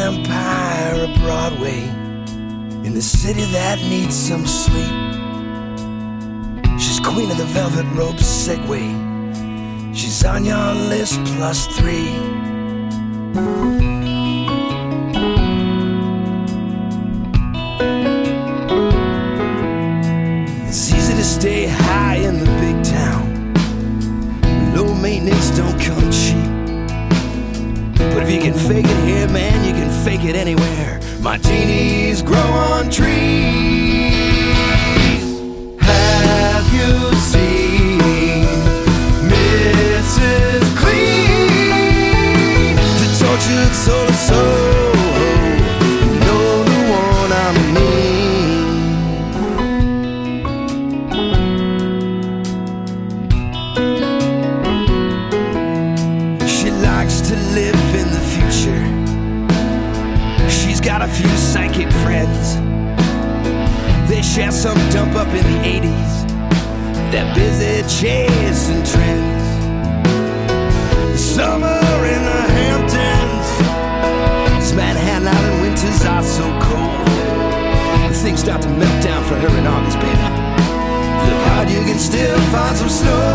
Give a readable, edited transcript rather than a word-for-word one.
empire of Broadway, in the city that needs some sleep. She's queen of the velvet rope Segway. She's on your list +3. It's easy to stay high in the big town. Low maintenance don't come cheap. But if you can fake it here, man, you can fake it anywhere. Martinis grow on trees. Have you seen Mrs. Clean? The tortured soul of soul. You know the one I mean. She likes to live in the future. She's got a few psychic friends. They share some dump up in the 80s. They're busy chasing trends. Summer in the Hamptons. It's Manhattan Island winters are so cold. Things start to melt down for her in August, baby. Look hard, you can still find some snow.